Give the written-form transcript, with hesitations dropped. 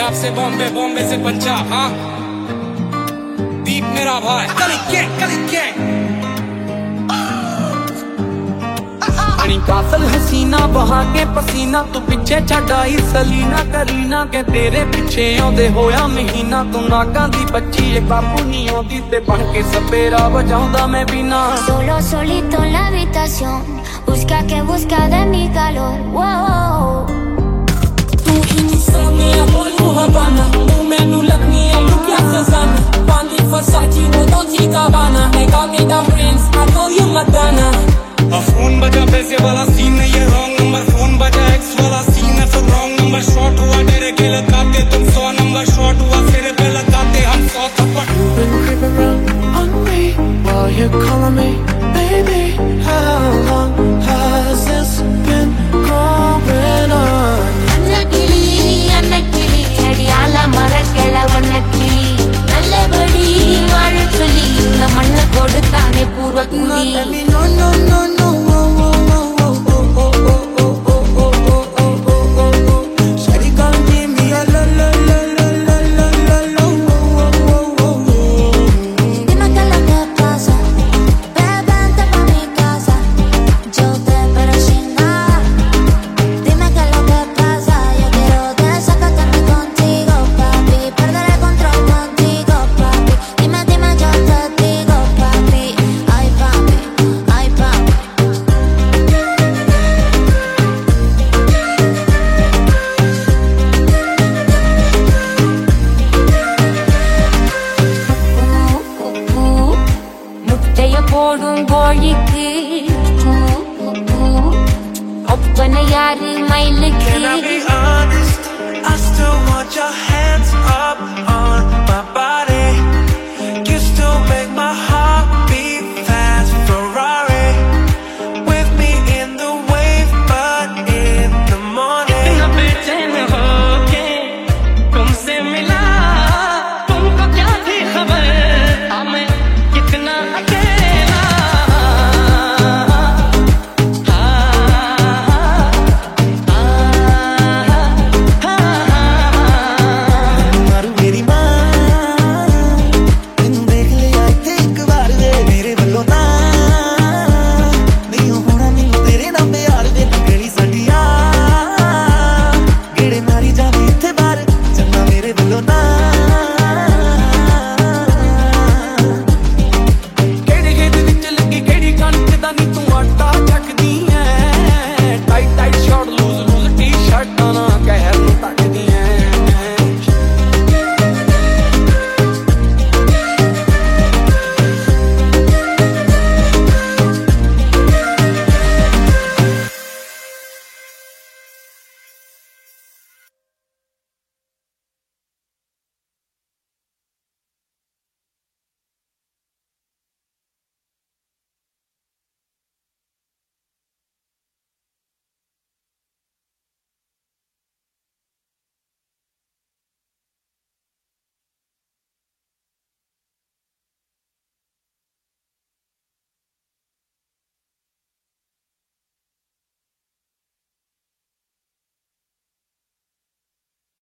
पंजाब से बॉम्बे, बॉम्बे से पंजाब, हाँ दीप मेरा भाई, कली गैंग कासल हसीना बहा के पसीना तू पिछे छड़ाई सलीना करीना के तेरे पिछे आउंदे होया महीना तू नागा दी बच्ची एक बापू नहीं आउंदी ते बन के सपेरा बजाउंदा मैं बिना Solo solito en la habitación busca que busca de mi calor wow तू insomnia boy तू Havana तू मैनू लगनी है लुकिया Suzanna Bandi Versace no Dolce Gabbana they got me the brains I know you Madonna phone बजा पैसे वाला सीन है ये रॉन्ग नंबर फोन बजा एक्स वाला सीन है सब रॉन्ग नंबर शॉर्ट हुआ तेरे के लगाते तुम 100 नंबर शॉर्ट हुआ तेरे पे लगाते हम 100 थप्पड़ You've been creeping around on me while you're calling me baby how long has this been going on annakili adiyala marakela vannakili nallabadi vaazhuli na manna kodutane purva kuli no no no no போடும் கோழிக்கு ஒப்பனை யாரு மயிலுக்கு Can I be honest? I still want your hands up on